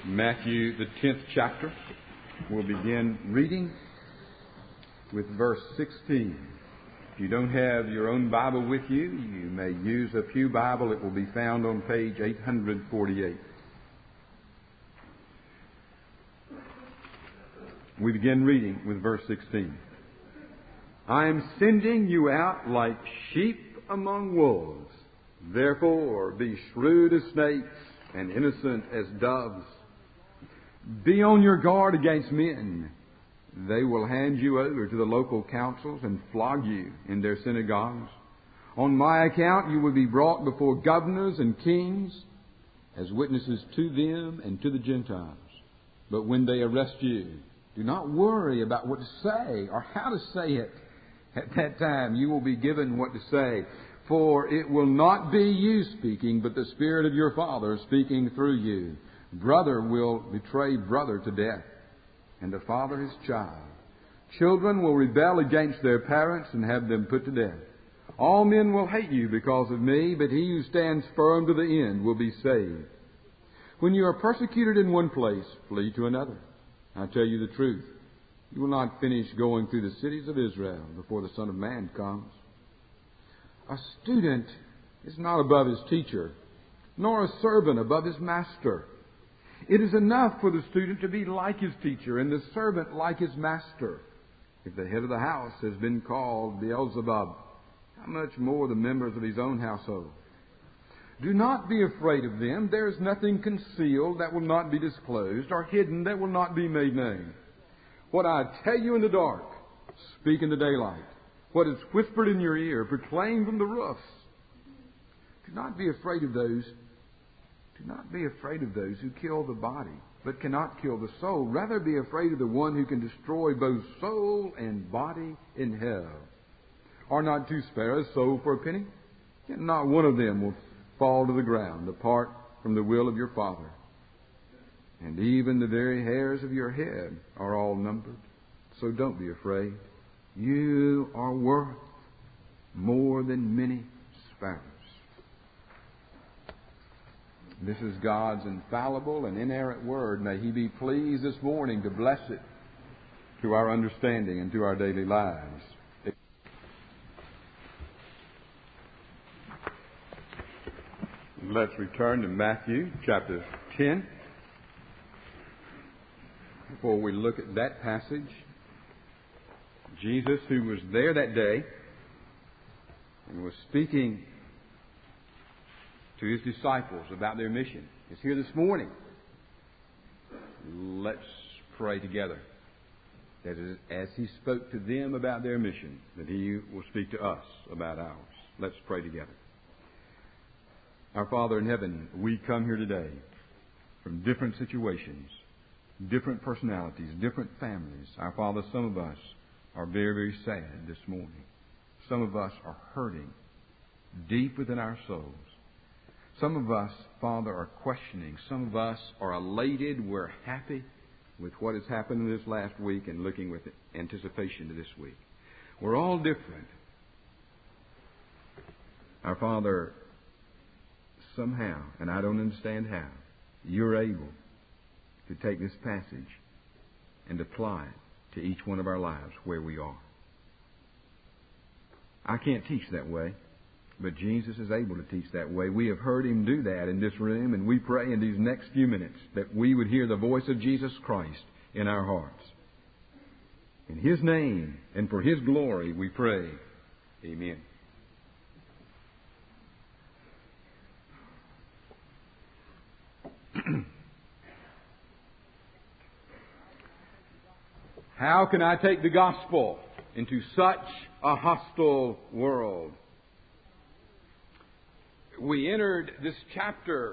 Matthew, the 10th chapter. We'll begin reading with verse 16. If you don't have your own Bible with you, you may use a pew Bible. It will be found on page 848. We begin reading with verse 16. I am sending you out like sheep among wolves. Therefore, be shrewd as snakes and innocent as doves. Be on your guard against men. They will hand you over to the local councils and flog you in their synagogues. On my account you will be brought before governors and kings as witnesses to them and to the Gentiles. But when they arrest you, do not worry about what to say or how to say it. At that time you will be given what to say. For it will not be you speaking, but the Spirit of your Father speaking through you. Brother will betray brother to death, and the father his child. Children will rebel against their parents and have them put to death. All men will hate you because of me, but he who stands firm to the end will be saved. When you are persecuted in one place, flee to another. I tell you the truth, you will not finish going through the cities of Israel before the Son of Man comes. A student is not above his teacher, nor a servant above his master. It is enough for the student to be like his teacher and the servant like his master. If the head of the house has been called Beelzebub, how much more the members of his own household? Do not be afraid of them. There is nothing concealed that will not be disclosed, or hidden that will not be made known. What I tell you in the dark, speak in the daylight. What is whispered in your ear, proclaim from the roofs. Do not be afraid of those who kill the body, but cannot kill the soul. Rather be afraid of the one who can destroy both soul and body in hell. Are not two sparrows sold for a penny? Yet not one of them will fall to the ground apart from the will of your Father. And even the very hairs of your head are all numbered. So don't be afraid. You are worth more than many sparrows. This is God's infallible and inerrant Word. May He be pleased this morning to bless it to our understanding and to our daily lives. Let's return to Matthew chapter 10. Before we look at that passage, Jesus, who was there that day and was speaking to His disciples about their mission, is here this morning. Let's pray together that as He spoke to them about their mission, that He will speak to us about ours. Let's pray together. Our Father in heaven, we come here today from different situations, different personalities, different families. Our Father, some of us are very, very sad this morning. Some of us are hurting deep within our souls. Some of us, Father, are questioning. Some of us are elated. We're happy with what has happened in this last week and looking with anticipation to this week. We're all different. Our Father, somehow, and I don't understand how, You're able to take this passage and apply it to each one of our lives where we are. I can't teach that way. But Jesus is able to teach that way. We have heard Him do that in this room, and we pray in these next few minutes that we would hear the voice of Jesus Christ in our hearts. In His name and for His glory we pray. Amen. How can I take the gospel into such a hostile world? We entered this chapter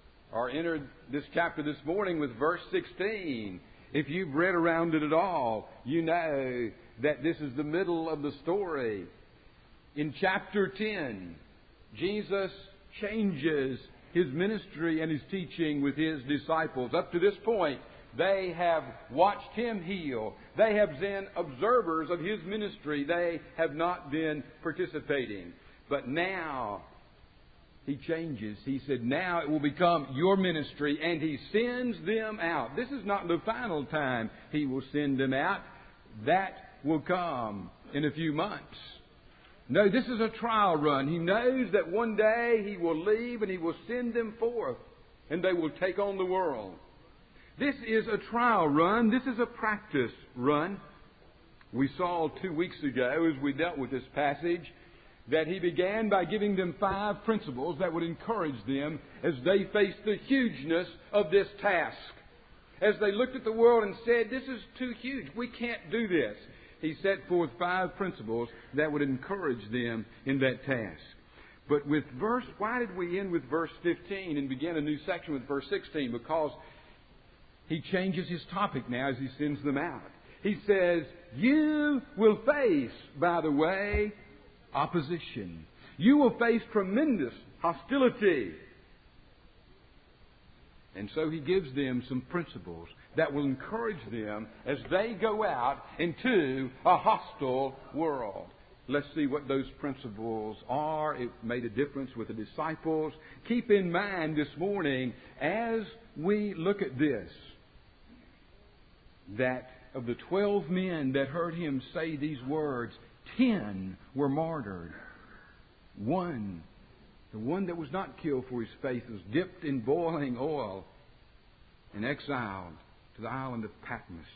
this morning with verse 16. If you've read around it at all, you know that this is the middle of the story. In chapter 10, Jesus changes His ministry and His teaching with His disciples. Up to this point, they have watched Him heal. They have been observers of His ministry. They have not been participating. But now He changes. He said, now it will become your ministry, and He sends them out. This is not the final time He will send them out. That will come in a few months. No, this is a trial run. He knows that one day He will leave and He will send them forth, and they will take on the world. This is a trial run. This is a practice run. We saw 2 weeks ago, as we dealt with this passage, that He began by giving them 5 principles that would encourage them as they faced the hugeness of this task. As they looked at the world and said, this is too huge, we can't do this. He set forth 5 principles that would encourage them in that task. But why did we end with verse 15 and begin a new section with verse 16? Because He changes His topic now as He sends them out. He says, you will face, by the way, opposition. You will face tremendous hostility. And so He gives them some principles that will encourage them as they go out into a hostile world. Let's see what those principles are. It made a difference with the disciples. Keep in mind this morning, as we look at this, that of the 12 men that heard Him say these words, 10 were martyred. The one that was not killed for his faith, was dipped in boiling oil and exiled to the island of Patmos.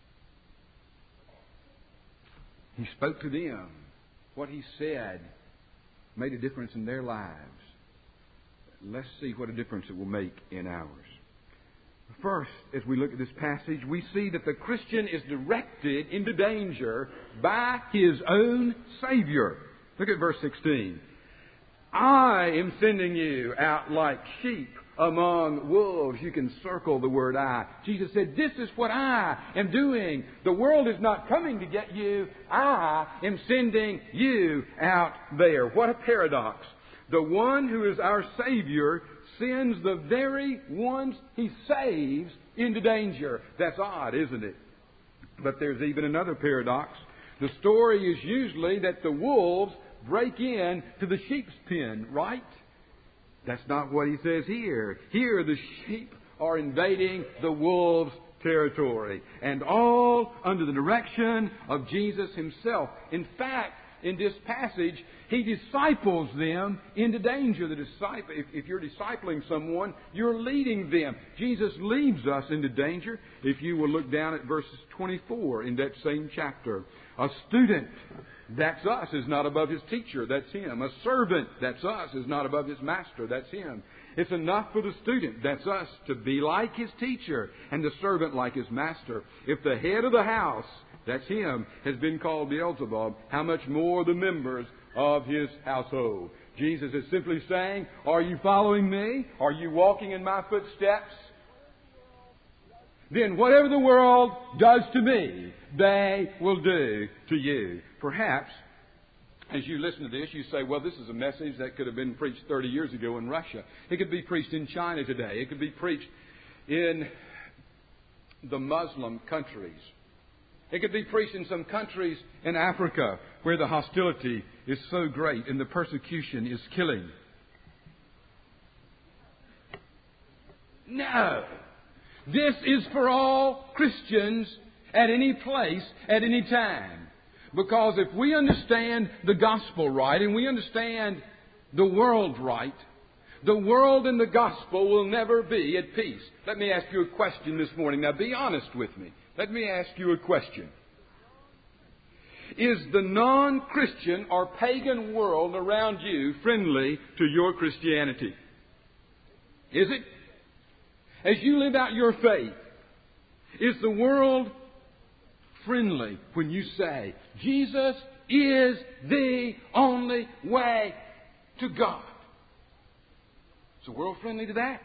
He spoke to them. What He said made a difference in their lives. Let's see what a difference it will make in ours. First, as we look at this passage, we see that the Christian is directed into danger by his own Savior. Look at verse 16. I am sending you out like sheep among wolves. You can circle the word I. Jesus said, this is what I am doing. The world is not coming to get you. I am sending you out there. What a paradox. The one who is our Savior sends the very ones He saves into danger. That's odd, isn't it? But there's even another paradox. The story is usually that the wolves break in to the sheep's pen, right? That's not what He says here. Here the sheep are invading the wolves' territory, and all under the direction of Jesus Himself. In fact, in this passage, He disciples them into danger. If you're discipling someone, you're leading them. Jesus leads us into danger. If you will look down at verses 24 in that same chapter. A student, that's us, is not above his teacher. That's him. A servant, that's us, is not above his master. That's him. It's enough for the student, that's us, to be like his teacher, and the servant like his master. If the head of the house, that's him, has been called Beelzebub, how much more the members of his household? Jesus is simply saying, are you following me? Are you walking in my footsteps? Then whatever the world does to me, they will do to you. Perhaps, as you listen to this, you say, well, this is a message that could have been preached 30 years ago in Russia. It could be preached in China today. It could be preached in the Muslim countries. It could be preached in some countries in Africa where the hostility is so great and the persecution is killing. No. This is for all Christians at any place, at any time. Because if we understand the gospel right and we understand the world right, the world and the gospel will never be at peace. Let me ask you a question this morning. Now be honest with me. Let me ask you a question. Is the non-Christian or pagan world around you friendly to your Christianity? Is it? As you live out your faith, is the world friendly when you say, Jesus is the only way to God? Is the world friendly to that?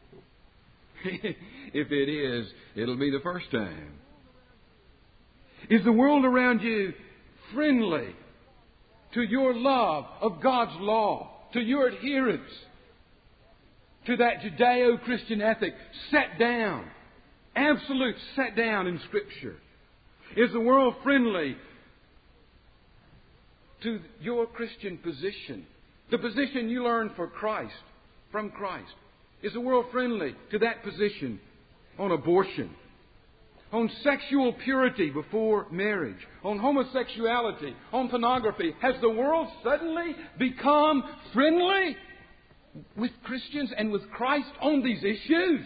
If it is, it'll be the first time. Is the world around you friendly to your love of God's law, to your adherence to that Judeo-Christian ethic set down, absolute set down in Scripture? Is the world friendly to your Christian position The position you learn from Christ. Is the world friendly to that position on abortion, on sexual purity before marriage, on homosexuality, on pornography? Has the world suddenly become friendly with Christians and with Christ on these issues?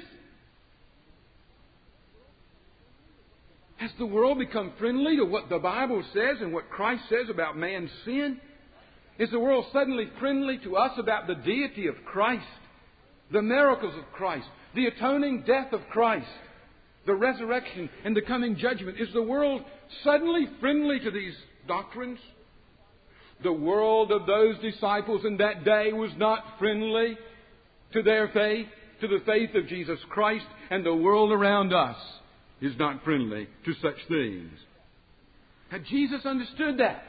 Has the world become friendly to what the Bible says and what Christ says about man's sin? Is the world suddenly friendly to us about the deity of Christ, the miracles of Christ, the atoning death of Christ, the resurrection and the coming judgment? Is the world suddenly friendly to these doctrines? The world of those disciples in that day was not friendly to their faith, to the faith of Jesus Christ, and the world around us is not friendly to such things. Had Jesus understood that?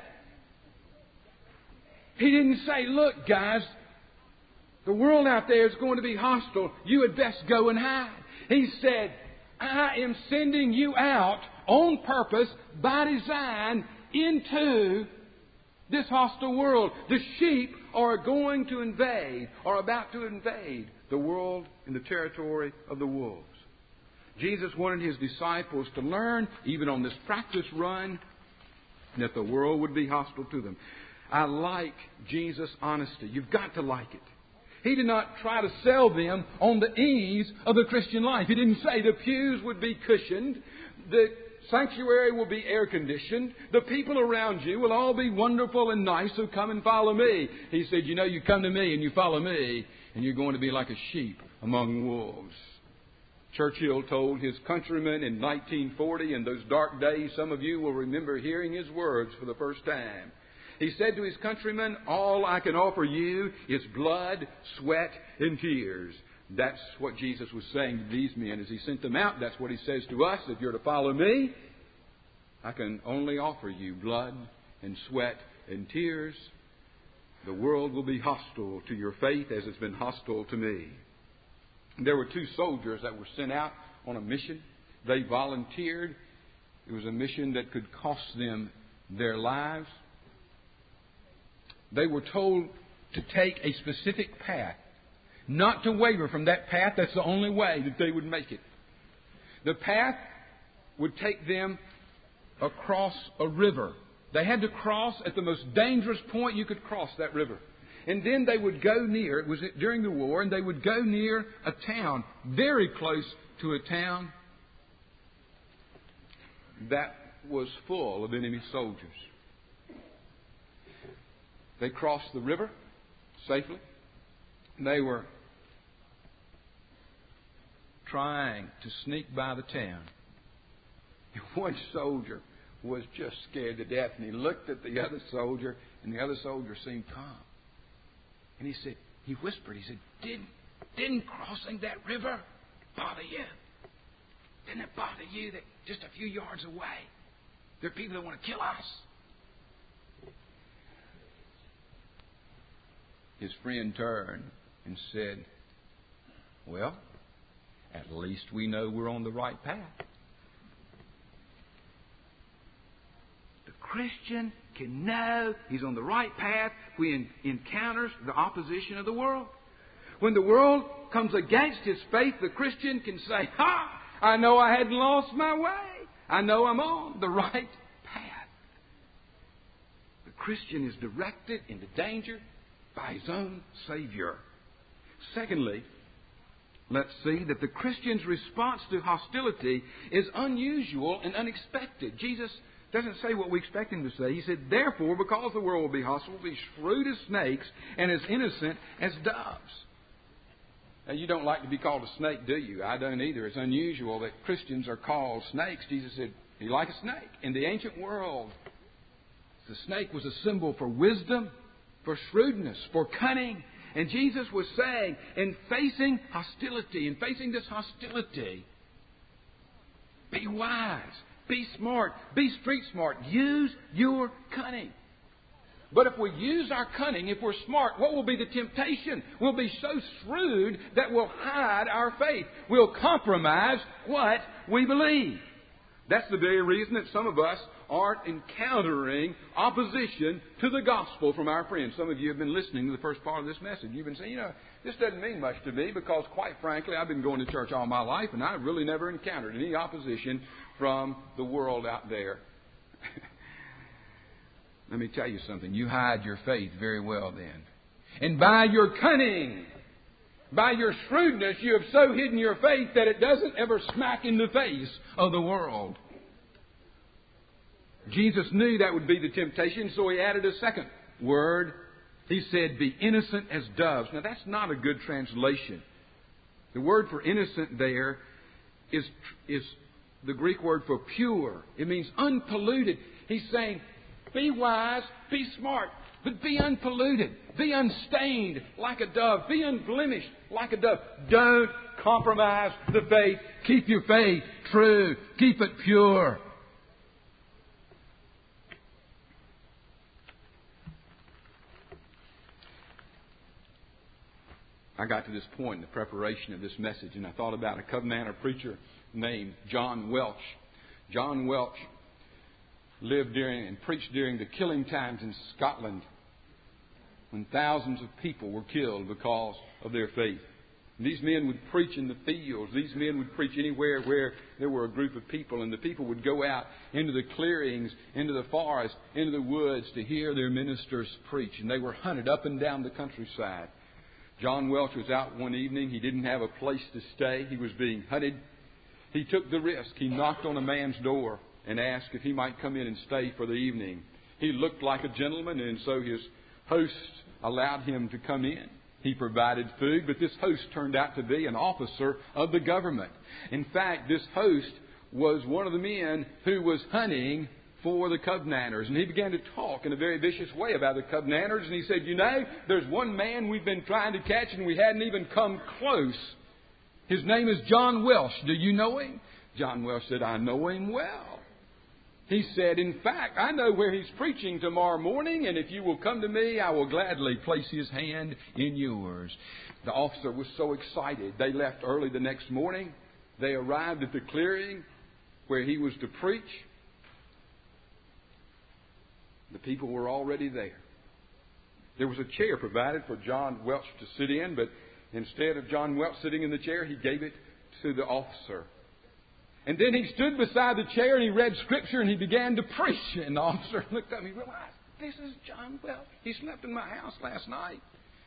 He didn't say, look, guys, the world out there is going to be hostile. You had best go and hide. He said, I am sending you out on purpose, by design, into this hostile world. The sheep are going to invade, are about to invade the world in the territory of the wolves. Jesus wanted His disciples to learn, even on this practice run, that the world would be hostile to them. I like Jesus' honesty. You've got to like it. He did not try to sell them on the ease of the Christian life. He didn't say the pews would be cushioned, the sanctuary will be air-conditioned, the people around you will all be wonderful and nice, so come and follow me. He said, you know, you come to me and you follow me, and you're going to be like a sheep among wolves. Churchill told his countrymen in 1940, in those dark days, some of you will remember hearing his words for the first time. He said to his countrymen, all I can offer you is blood, sweat, and tears. That's what Jesus was saying to these men as He sent them out. That's what He says to us. If you're to follow me, I can only offer you blood and sweat and tears. The world will be hostile to your faith as it's been hostile to me. There were 2 soldiers that were sent out on a mission. They volunteered. It was a mission that could cost them their lives. They were told to take a specific path, not to waver from that path. That's the only way that they would make it. The path would take them across a river. They had to cross at the most dangerous point you could cross that river. And then they would go near, it was during the war, and they would go near a town, very close to a town that was full of enemy soldiers. They crossed the river safely. They were trying to sneak by the town. And one soldier was just scared to death, and he looked at the other soldier, and the other soldier seemed calm. And he whispered, didn't crossing that river bother you? Didn't it bother you that just a few yards away, there are people that want to kill us? His friend turned and said, well, at least we know we're on the right path. The Christian can know he's on the right path when he encounters the opposition of the world. When the world comes against his faith, the Christian can say, I know I hadn't lost my way. I know I'm on the right path. The Christian is directed into danger by his own Savior. Secondly, let's see that the Christian's response to hostility is unusual and unexpected. Jesus doesn't say what we expect Him to say. He said, therefore, because the world will be hostile, be shrewd as snakes and as innocent as doves. Now, you don't like to be called a snake, do you? I don't either. It's unusual that Christians are called snakes. Jesus said, be like a snake. In the ancient world, the snake was a symbol for wisdom, for shrewdness, for cunning. And Jesus was saying, in facing hostility, in facing this hostility, be wise, be smart, be street smart. Use your cunning. But if we use our cunning, if we're smart, what will be the temptation? We'll be so shrewd that we'll hide our faith. We'll compromise what we believe. That's the very reason that some of us aren't encountering opposition to the gospel from our friends. Some of you have been listening to the first part of this message. You've been saying, this doesn't mean much to me because, quite frankly, I've been going to church all my life and I've really never encountered any opposition from the world out there. Let me tell you something. You hide your faith very well then. And by your cunning, by your shrewdness, you have so hidden your faith that it doesn't ever smack in the face of the world. Jesus knew that would be the temptation, so He added a second word. He said, be innocent as doves. Now, that's not a good translation. The word for innocent there is the Greek word for pure. It means unpolluted. He's saying, be wise, be smart, but be unpolluted. Be unstained like a dove. Be unblemished like a dove. Don't compromise the faith. Keep your faith true. Keep it pure. I got to this point in the preparation of this message, and I thought about a Covenanter preacher named John Welch. John Welch lived during and preached during the killing times in Scotland, when thousands of people were killed because of their faith. These men would preach in the fields. These men would preach anywhere where there were a group of people. And the people would go out into the clearings, into the forest, into the woods to hear their ministers preach. And they were hunted up and down the countryside. John Welch was out one evening. He didn't have a place to stay. He was being hunted. He took the risk. He knocked on a man's door and asked if he might come in and stay for the evening. He looked like a gentleman, and so his host allowed him to come in. He provided food, but this host turned out to be an officer of the government. In fact, this host was one of the men who was hunting for the Covenanters. And he began to talk in a very vicious way about the Covenanters. And he said, there's one man we've been trying to catch and we hadn't even come close. His name is John Welch. Do you know him? John Welch said, I know him well. He said, in fact, I know where he's preaching tomorrow morning, and if you will come to me, I will gladly place his hand in yours. The officer was so excited. They left early the next morning. They arrived at the clearing where he was to preach. The people were already there. There was a chair provided for John Welch to sit in, but instead of John Welch sitting in the chair, he gave it to the officer. And then he stood beside the chair and he read Scripture and he began to preach. And the officer looked up and he realized, this is John Welch. He slept in my house last night.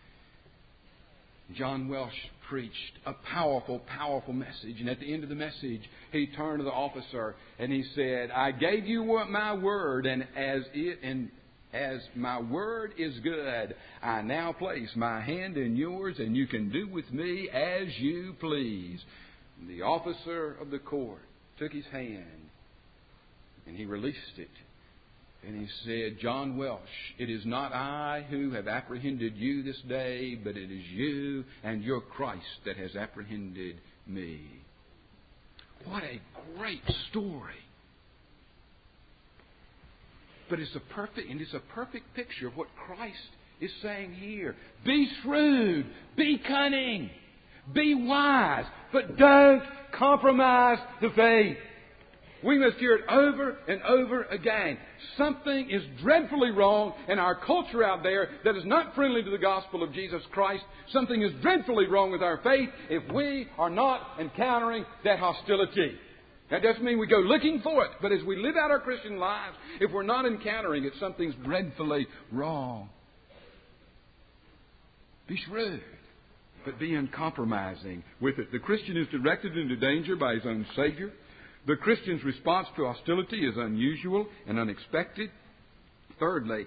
John Welch preached a powerful, powerful message. And at the end of the message, he turned to the officer and he said, I gave you my word, and as my word is good, I now place my hand in yours, and you can do with me as you please. And the officer of the court took his hand and he released it. And he said, John Welch, it is not I who have apprehended you this day, but it is you and your Christ that has apprehended me. What a great story. But it's a perfect picture of what Christ is saying here. Be shrewd, be cunning, be wise, but don't compromise the faith. We must hear it over and over again. Something is dreadfully wrong in our culture out there that is not friendly to the gospel of Jesus Christ. Something is dreadfully wrong with our faith if we are not encountering that hostility. That doesn't mean we go looking for it, but as we live out our Christian lives, if we're not encountering it, something's dreadfully wrong. Be shrewd, but be uncompromising with it. The Christian is directed into danger by his own Savior. The Christian's response to hostility is unusual and unexpected. Thirdly,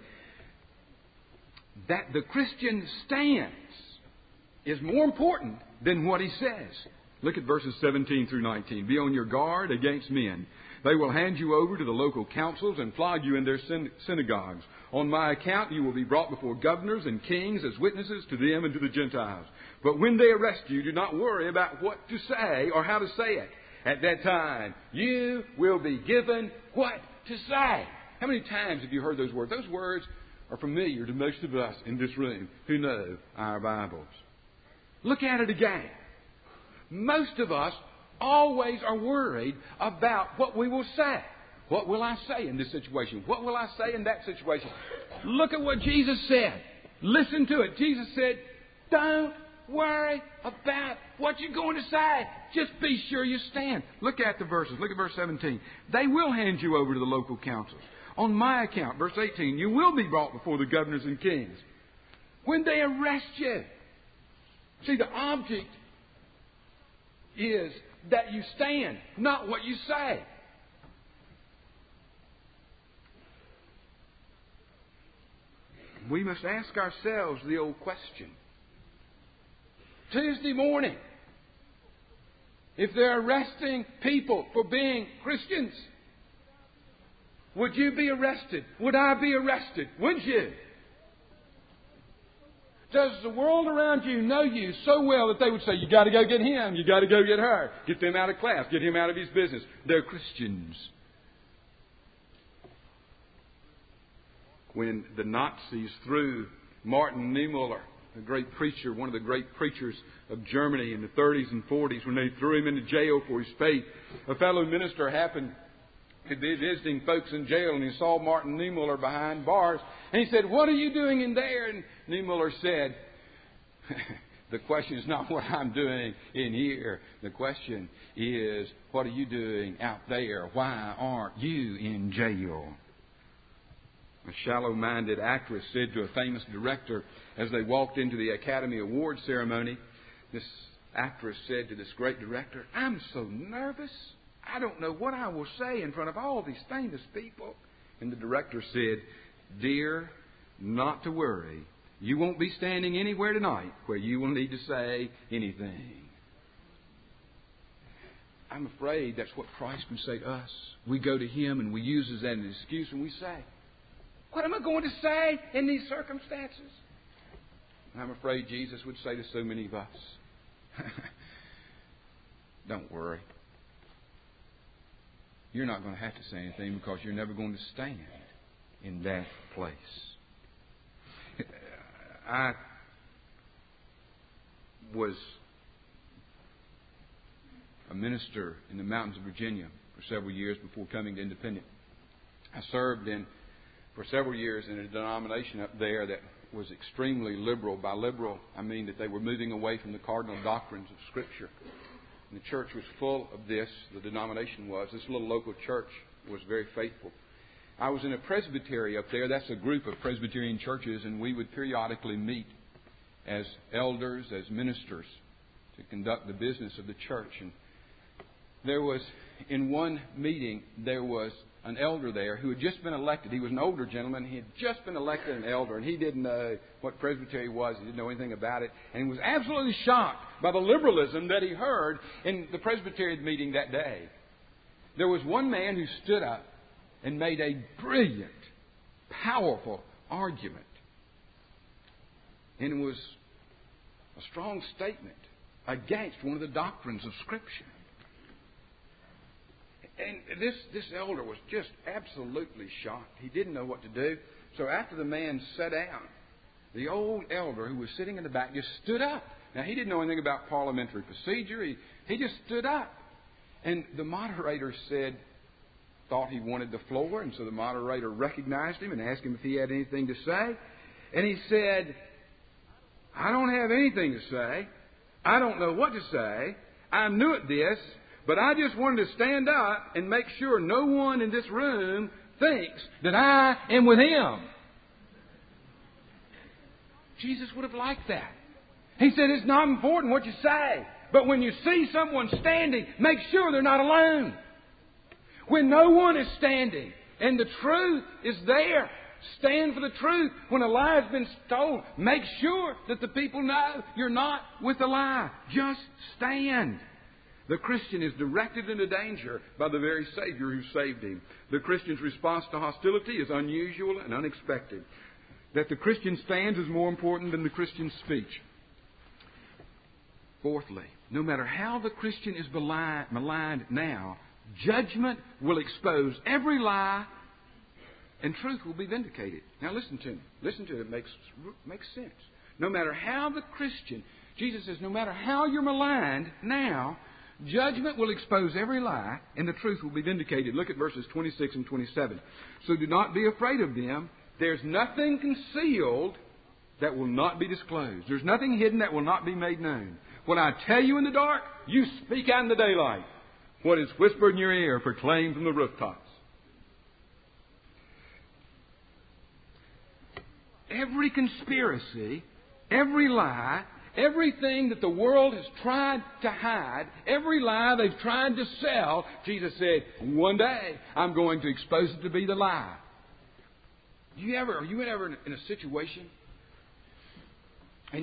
that the Christian stands is more important than what he says. Look at verses 17 through 19. Be on your guard against men. They will hand you over to the local councils and flog you in their synagogues. On my account you will be brought before governors and kings as witnesses to them and to the Gentiles. But when they arrest you, do not worry about what to say or how to say it. At that time, you will be given what to say. How many times have you heard those words? Those words are familiar to most of us in this room who know our Bibles. Look at it again. Most of us always are worried about what we will say, What will I say in this situation? What will I say in that situation? Look at what Jesus said. Listen to it. Jesus said, don't worry about what you're going to say. Just be sure you stand. Look at the verses. Look at verse 17. They will hand you over to the local councils. On my account, verse 18, you will be brought before the governors and kings. When they arrest you. See, the object is that you stand, not what you say. We must ask ourselves the old question. Tuesday morning, if they're arresting people for being Christians, would you be arrested? Would I be arrested? Would you? Does the world around you know you so well that they would say, you got to go get him, you got to go get her, get them out of class, get him out of his business. They're Christians. When the Nazis threw Martin Niemöller, a great preacher, one of the great preachers of Germany in the 30s and 40s, when they threw him into jail for his faith, a fellow minister happened to be visiting folks in jail, and he saw Martin Niemöller behind bars, and he said, what are you doing in there? And Niemöller said, the question is not what I'm doing in here. The question is, what are you doing out there? Why aren't you in jail? A shallow-minded actress said to a famous director as they walked into the Academy Award ceremony, this actress said to this great director, I'm so nervous. I don't know what I will say in front of all these famous people. And the director said, dear, not to worry. You won't be standing anywhere tonight where you will need to say anything. I'm afraid that's what Christ can say to us. We go to Him and we use it as an excuse and we say, what am I going to say in these circumstances? And I'm afraid Jesus would say to so many of us, don't worry. You're not going to have to say anything because you're never going to stand in that place. I was a minister in the mountains of Virginia for several years before coming to Independent. I served for several years in a denomination up there that was extremely liberal. By liberal, I mean that they were moving away from the cardinal doctrines of Scripture. And the church was full of this. The denomination was. This little local church was very faithful. I was in a presbytery up there. That's a group of Presbyterian churches, and we would periodically meet as elders, as ministers, to conduct the business of the church. And there was, in one meeting, there was an elder there who had just been elected. He was an older gentleman. He had just been elected an elder, and he didn't know what presbytery was. He didn't know anything about it. And he was absolutely shocked by the liberalism that he heard in the Presbyterian meeting that day. There was one man who stood up and made a brilliant, powerful argument. And it was a strong statement against one of the doctrines of Scripture. And this elder was just absolutely shocked. He didn't know what to do. So after the man sat down, the old elder who was sitting in the back just stood up. Now, he didn't know anything about parliamentary procedure. He just stood up. And the moderator thought he wanted the floor, and so the moderator recognized him and asked him if he had anything to say. And he said, I don't have anything to say. I don't know what to say. I'm new at this. But I just wanted to stand up and make sure no one in this room thinks that I am with Him. Jesus would have liked that. He said, it's not important what you say, but when you see someone standing, make sure they're not alone. When no one is standing and the truth is there, stand for the truth. When a lie has been told, make sure that the people know you're not with the lie. Just stand. The Christian is directed into danger by the very Savior who saved him. The Christian's response to hostility is unusual and unexpected. That the Christian stands is more important than the Christian's speech. Fourthly, no matter how the Christian is maligned now, judgment will expose every lie and truth will be vindicated. Now listen to me. Listen to it. It makes sense. No matter how the Christian, Jesus says, no matter how you're maligned now, Judgment will expose every lie, and the truth will be vindicated. Look at verses 26 and 27. So do not be afraid of them. There's nothing concealed that will not be disclosed. There's nothing hidden that will not be made known. What I tell you in the dark, you speak out in the daylight. What is whispered in your ear, proclaim from the rooftops. Every conspiracy, every lie, everything that the world has tried to hide, every lie they've tried to sell, Jesus said, one day I'm going to expose it to be the lie. Are you ever in a situation and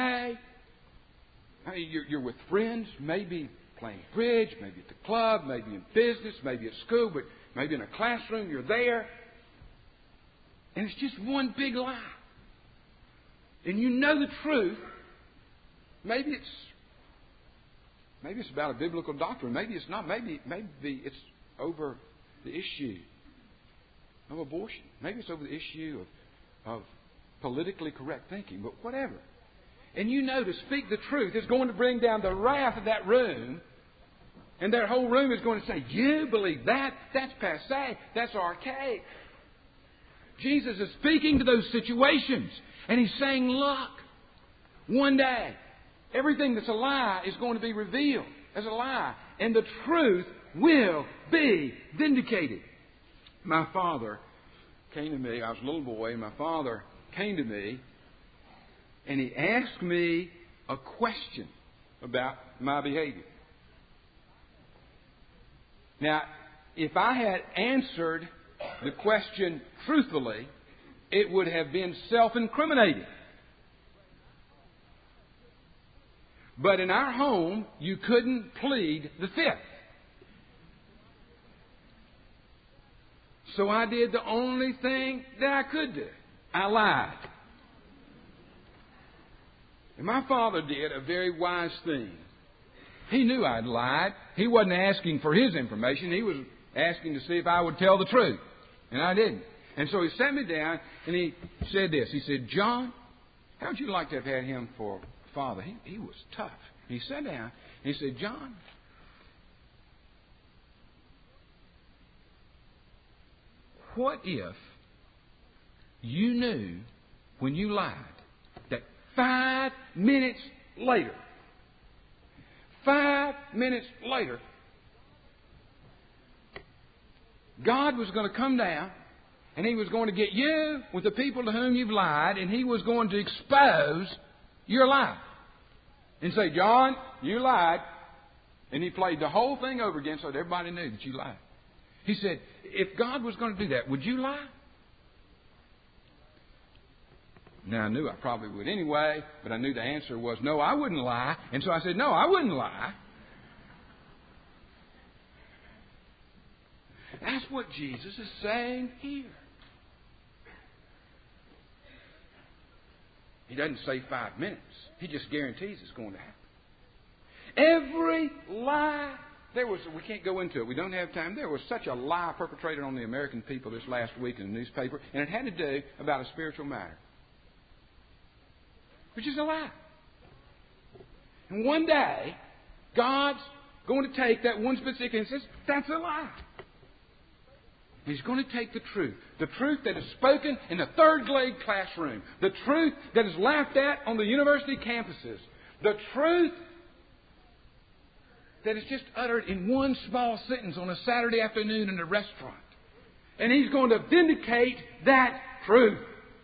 you're with friends, maybe playing bridge, maybe at the club, maybe in business, maybe at school, but maybe in a classroom, you're there, and it's just one big lie. And you know the truth. Maybe it's about a biblical doctrine. Maybe it's not. Maybe it's over the issue of abortion. Maybe it's over the issue of politically correct thinking. But whatever. And you know to speak the truth is going to bring down the wrath of that room. And that whole room is going to say, you believe that? That's passé. That's archaic. Jesus is speaking to those situations. And He's saying, look, one day, everything that's a lie is going to be revealed as a lie. And the truth will be vindicated. My father came to me. I was a little boy. And my father came to me. And he asked me a question about my behavior. Now, if I had answered the question truthfully, it would have been self-incriminating. But in our home, you couldn't plead the Fifth. So I did the only thing that I could do. I lied. And my father did a very wise thing. He knew I'd lied. He wasn't asking for his information. He was asking to see if I would tell the truth. And I didn't. And so he sat me down and he said this. He said, John, how would you like to have had him for father? He was tough. And he sat down and he said, John, what if you knew when you lied that 5 minutes later, God was going to come down and He was going to get you with the people to whom you've lied, and He was going to expose your lie. And say, John, you lied. And He played the whole thing over again so that everybody knew that you lied. He said, if God was going to do that, would you lie? Now, I knew I probably would anyway, but I knew the answer was no, I wouldn't lie. And so I said, no, I wouldn't lie. That's what Jesus is saying here. He doesn't say 5 minutes. He just guarantees it's going to happen. Every lie, we can't go into it. We don't have time. There was such a lie perpetrated on the American people this last week in the newspaper, and it had to do about a spiritual matter, which is a lie. And one day, God's going to take that one specific and says, that's a lie. He's going to take the truth that is spoken in the third grade classroom, the truth that is laughed at on the university campuses, the truth that is just uttered in one small sentence on a Saturday afternoon in a restaurant. And He's going to vindicate that truth.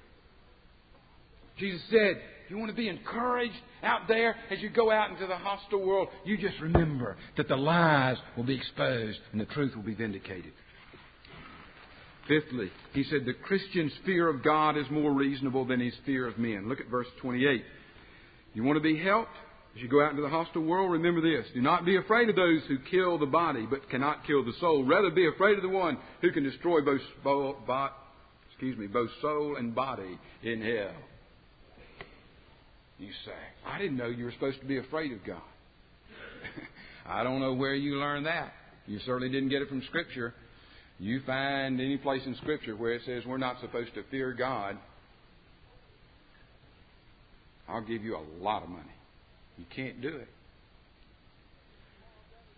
Jesus said, you want to be encouraged out there as you go out into the hostile world, you just remember that the lies will be exposed and the truth will be vindicated. Fifthly, He said the Christian's fear of God is more reasonable than his fear of men. Look at verse 28. You want to be helped? As you go out into the hostile world, remember this. Do not be afraid of those who kill the body but cannot kill the soul. Rather be afraid of the one who can destroy both soul and body in hell. You say, I didn't know you were supposed to be afraid of God. I don't know where you learned that. You certainly didn't get it from Scripture. You find any place in Scripture where it says we're not supposed to fear God, I'll give you a lot of money. You can't do it.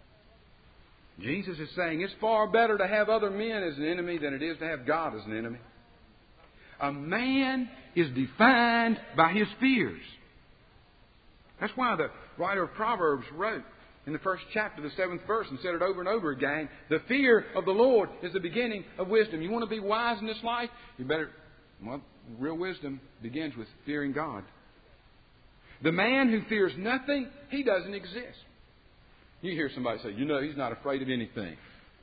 Jesus is saying it's far better to have other men as an enemy than it is to have God as an enemy. A man is defined by his fears. That's why the writer of Proverbs wrote in the first chapter, the 7th verse, and said it over and over again, the fear of the Lord is the beginning of wisdom. You want to be wise in this life? Real wisdom begins with fearing God. The man who fears nothing, he doesn't exist. You hear somebody say, he's not afraid of anything.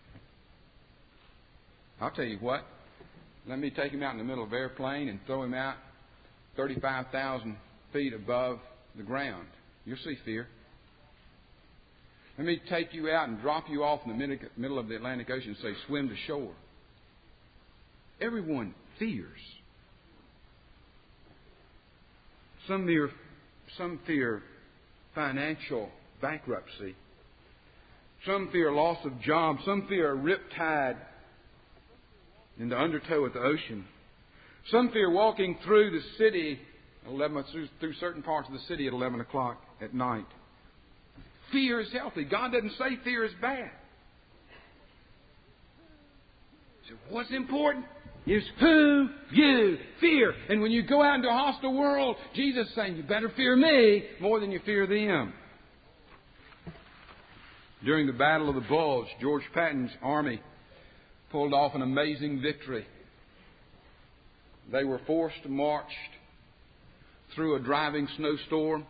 I'll tell you what. Let me take him out in the middle of an airplane and throw him out 35,000 feet above the ground. You'll see fear. Let me take you out and drop you off in the middle of the Atlantic Ocean and say, swim to shore. Everyone fears. Some fear financial bankruptcy. Some fear loss of job. Some fear a riptide in the undertow of the ocean. Some fear walking through the city, through certain parts of the city at 11 o'clock at night. Fear is healthy. God doesn't say fear is bad. So what's important is who you fear. And when you go out into a hostile world, Jesus is saying, you better fear me more than you fear them. During the Battle of the Bulge, George Patton's army pulled off an amazing victory. They were forced to march through a driving snowstorm,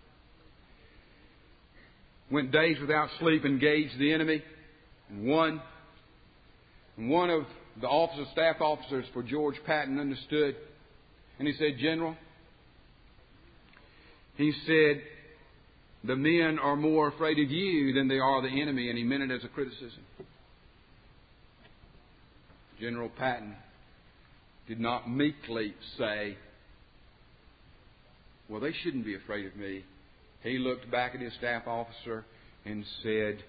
went days without sleep, engaged the enemy, and won. And one of the staff officers for George Patton understood, and he said, General, he said, the men are more afraid of you than they are the enemy, and he meant it as a criticism. General Patton did not meekly say, well, they shouldn't be afraid of me. He looked back at his staff officer and said,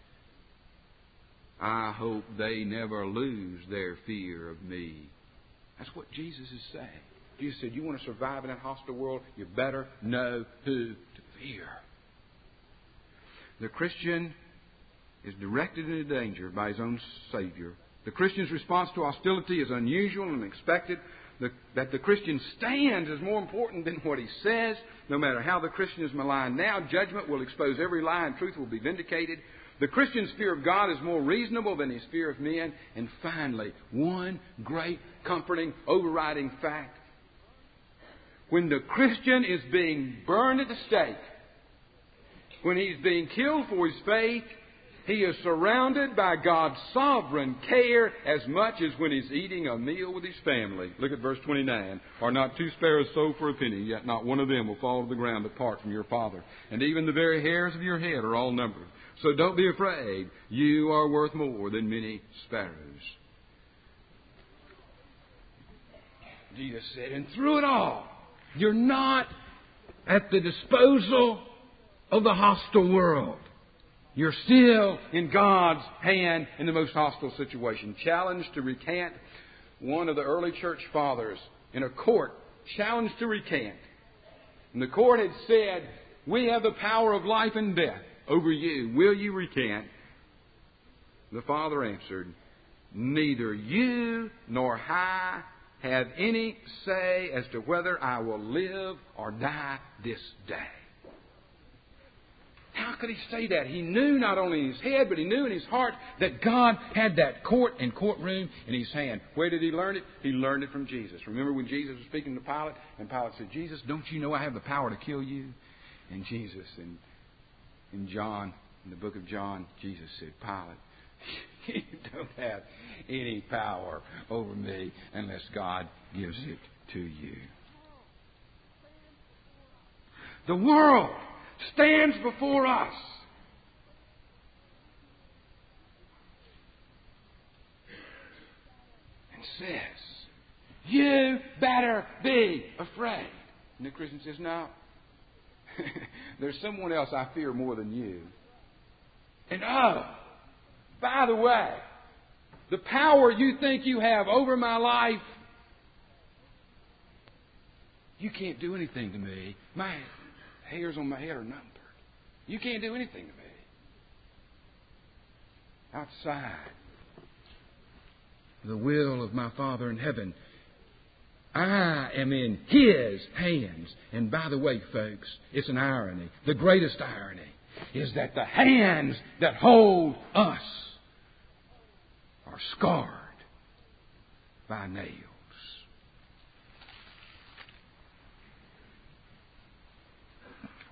I hope they never lose their fear of me. That's what Jesus is saying. Jesus said, you want to survive in that hostile world, you better know who to fear. The Christian is directed into danger by his own Savior. The Christian's response to hostility is unusual and unexpected. That the Christian stands is more important than what he says. No matter how the Christian is maligned now, judgment will expose every lie and truth will be vindicated. The Christian's fear of God is more reasonable than his fear of men. And finally, one great comforting overriding fact. When the Christian is being burned at the stake, when he's being killed for his faith, he is surrounded by God's sovereign care as much as when he's eating a meal with his family. Look at verse 29. Are not 2 sparrows sold for a penny, yet not one of them will fall to the ground apart from your Father. And even the very hairs of your head are all numbered. So don't be afraid. You are worth more than many sparrows. Jesus said, and through it all, you're not at the disposal of the hostile world. You're still in God's hand in the most hostile situation. Challenged to recant, one of the early church fathers in a court challenged to recant. And the court had said, we have the power of life and death over you. Will you recant? The father answered, neither you nor I have any say as to whether I will live or die this day. How could he say that? He knew not only in his head, but he knew in his heart that God had that court and courtroom in his hand. Where did he learn it? He learned it from Jesus. Remember when Jesus was speaking to Pilate, and Pilate said, Jesus, don't you know I have the power to kill you? And Jesus, in John, in the book of John, Jesus said, Pilate, you don't have any power over me unless God gives it to you. The world stands before us and says, you better be afraid. And the Christian says, no, there's someone else I fear more than you. And by the way, the power you think you have over my life, you can't do anything to me. My hairs on my head are numbered. You can't do anything to me. outside the will of my Father in heaven. I am in His hands. And by the way, folks, it's an irony. The greatest irony is that the hands that hold us are scarred by nails.